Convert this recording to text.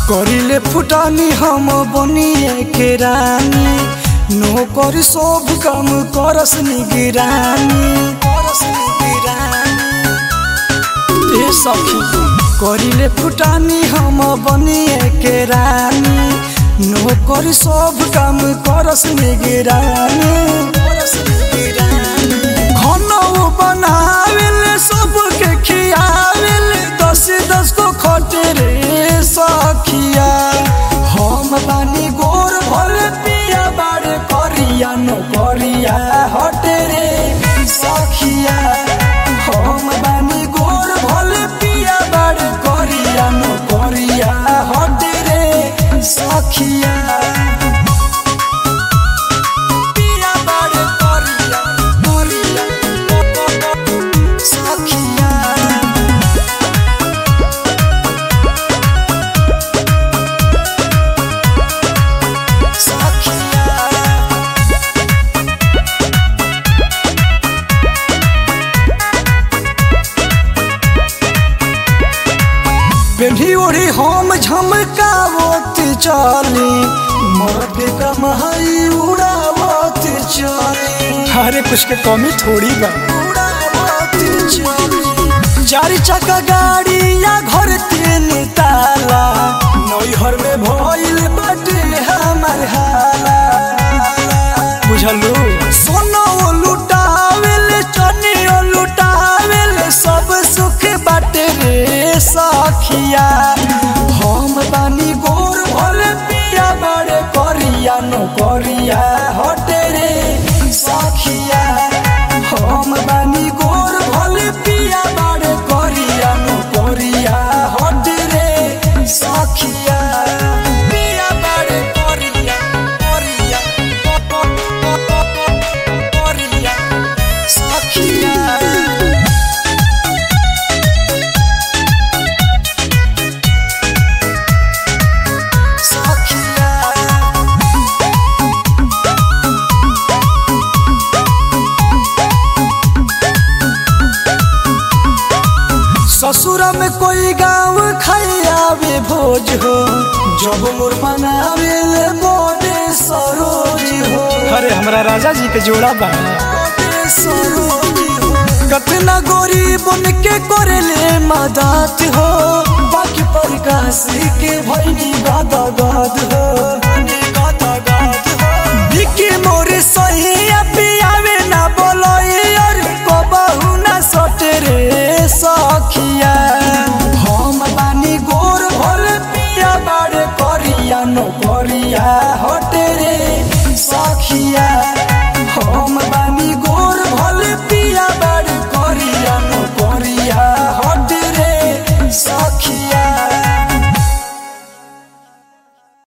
करिले फुटानी हम बनिए के रानी नौकर सब काम करस निगरानी ए सखी करिले फुटानी हम बनिए के रानी नौकर सब काम करस निगरानी खाना बनावेल सबके खियावेल 10 को खटे रे सखिया हम बानी गोर भल पिया बाड़ करिया नो करिया हटे रे सखिया हम बानी गोर भल पिया बाड़ करिया नो करिया हटे रे सखिया पिया बाड़ करिया करिया सखिया पेढ़ी ओढ़ी हम झमकावत चली मर्द के कमाई उड़ावत चली अरे कुछ के कमी थोड़ी बा उड़ावत चली 4 चक्का गाड़ी या घर 3 ताला नैहर में भइल बाटे हमार हाला बुझलू सोनो लुटावेल चनियो लुटावेल सब सुख बाटे रे सखिया हम बानी गोर भल पिया बड़े करिया नो करिया हटे रे सखिया हम बानी गोर भल पिया बड़े करिया नो करिया हटे रे सखिया पिया बड़े करिया करिया करिया सखिया ससुर में कोई गाँव खाइयावे भोज हो जब मोर मनावे बोडे सरोज हो अरे हमरा राजा जी के जोड़ा बा कतना गोरी बन के करेले मदद हो बाकी प्रकाश के भैनी गद गद हो